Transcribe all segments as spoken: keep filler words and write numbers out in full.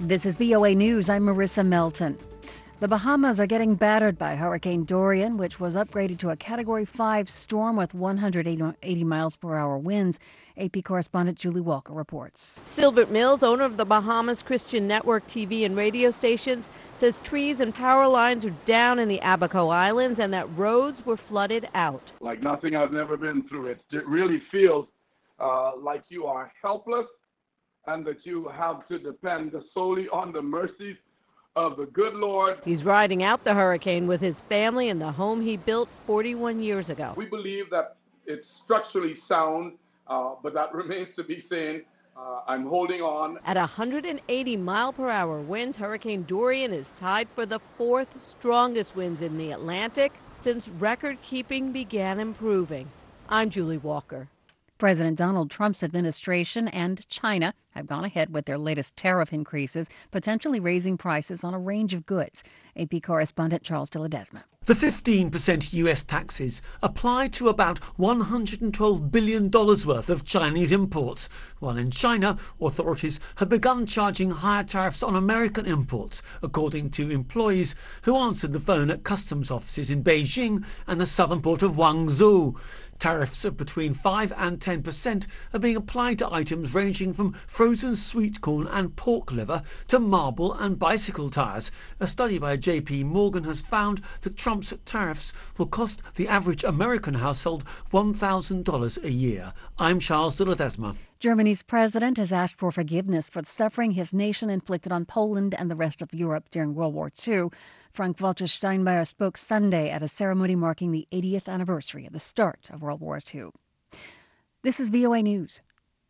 This is V O A News. I'm Marissa Melton. The Bahamas are getting battered by Hurricane Dorian, which was upgraded to a Category five storm with one hundred eighty miles per hour winds. A P correspondent Julie Walker reports. Silbert Mills, owner of the Bahamas Christian Network T V and radio stations, says trees and power lines are down in the Abaco Islands and that roads were flooded out. Like nothing I've never been through. It, it really feels uh, like you are helpless and that you have to depend solely on the mercies of the good Lord. He's riding out the hurricane with his family in the home he built forty-one years ago. We believe that it's structurally sound, uh, but that remains to be seen. Uh, I'm holding on. At one hundred eighty mile per hour winds, Hurricane Dorian is tied for the fourth strongest winds in the Atlantic since record keeping began improving. I'm Julie Walker. President Donald Trump's administration and China have gone ahead with their latest tariff increases, potentially raising prices on a range of goods. A P correspondent Charles de Ledesma. The fifteen percent U S taxes apply to about one hundred twelve billion dollars worth of Chinese imports, while in China, authorities have begun charging higher tariffs on American imports, according to employees who answered the phone at customs offices in Beijing and the southern port of Guangzhou. Tariffs of between five and ten percent are being applied to items ranging from frozen sweet corn and pork liver to marble and bicycle tyres. A study by J P Morgan has found that Trump's tariffs will cost the average American household one thousand dollars a year. I'm Charles de Ledesma. Germany's president has asked for forgiveness for the suffering his nation inflicted on Poland and the rest of Europe during World War Two. Frank-Walter Steinmeier spoke Sunday at a ceremony marking the eightieth anniversary of the start of World War Two. This is V O A News.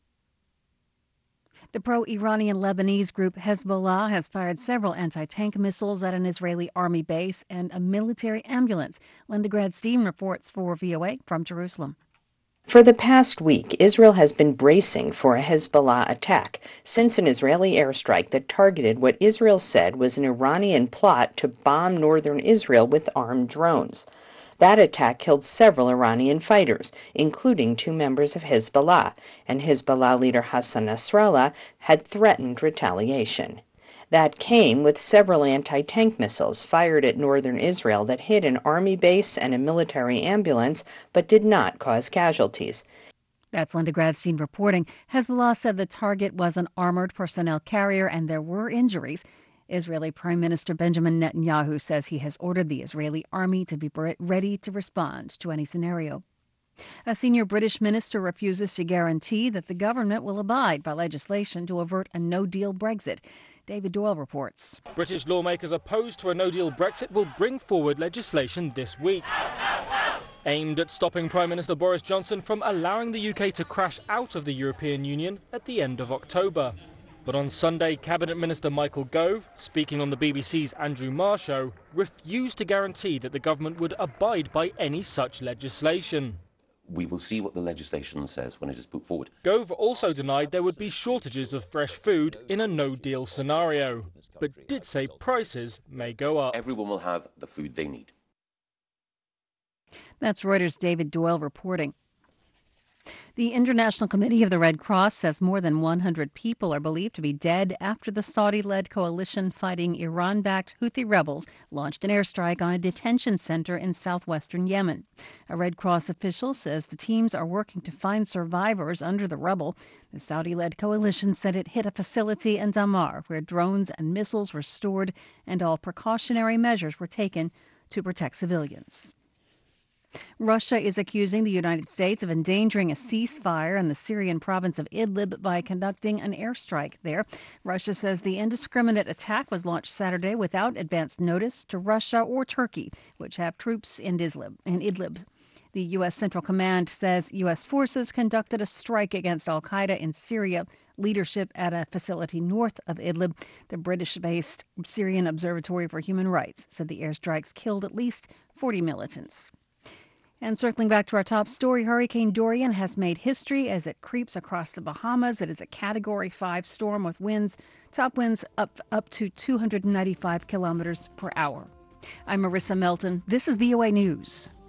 The pro-Iranian Lebanese group Hezbollah has fired several anti-tank missiles at an Israeli army base and a military ambulance. Linda Gradstein reports for V O A from Jerusalem. For the past week, Israel has been bracing for a Hezbollah attack since an Israeli airstrike that targeted what Israel said was an Iranian plot to bomb northern Israel with armed drones. That attack killed several Iranian fighters, including two members of Hezbollah, and Hezbollah leader Hassan Nasrallah had threatened retaliation. That came with several anti-tank missiles fired at northern Israel that hit an army base and a military ambulance, but did not cause casualties. That's Linda Gradstein reporting. Hezbollah said the target was an armored personnel carrier and there were injuries. Israeli Prime Minister Benjamin Netanyahu says he has ordered the Israeli army to be ready to respond to any scenario. A senior British minister refuses to guarantee that the government will abide by legislation to avert a no-deal Brexit. David Doyle reports. British lawmakers opposed to a no-deal Brexit will bring forward legislation this week, aimed at stopping Prime Minister Boris Johnson from allowing the U K to crash out of the European Union at the end of October. But on Sunday, Cabinet Minister Michael Gove, speaking on the B B C's Andrew Marr show, refused to guarantee that the government would abide by any such legislation. We will see what the legislation says when it is put forward. Gove also denied there would be shortages of fresh food in a no-deal scenario, but did say prices may go up. Everyone will have the food they need. That's Reuters' David Doyle reporting. The International Committee of the Red Cross says more than one hundred people are believed to be dead after the Saudi-led coalition fighting Iran-backed Houthi rebels launched an airstrike on a detention center in southwestern Yemen. A Red Cross official says the teams are working to find survivors under the rubble. The Saudi-led coalition said it hit a facility in Damar where drones and missiles were stored and all precautionary measures were taken to protect civilians. Russia is accusing the United States of endangering a ceasefire in the Syrian province of Idlib by conducting an airstrike there. Russia says the indiscriminate attack was launched Saturday without advance notice to Russia or Turkey, which have troops in Idlib. In Idlib. The U S. Central Command says U S forces conducted a strike against al-Qaeda in Syria leadership at a facility north of Idlib. The British-based Syrian Observatory for Human Rights said the airstrikes killed at least forty militants. And circling back to our top story, Hurricane Dorian has made history as it creeps across the Bahamas. It is a Category five storm with winds, top winds up, up to two hundred ninety-five kilometers per hour. I'm Marissa Melton. This is V O A News.